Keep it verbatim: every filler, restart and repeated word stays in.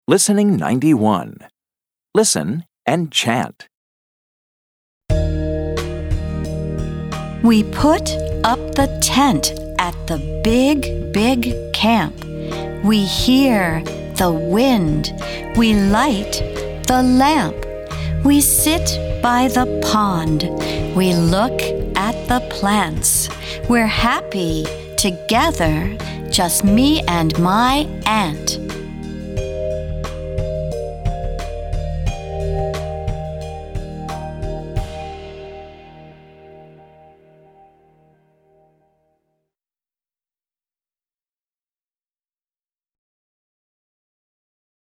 Listening ninety-one. Listen and chant. We put up the tent at the big, big camp. We hear the wind. We light the lamp. We sit by the pond. We look at the plants. We're happy together, just me and my aunt.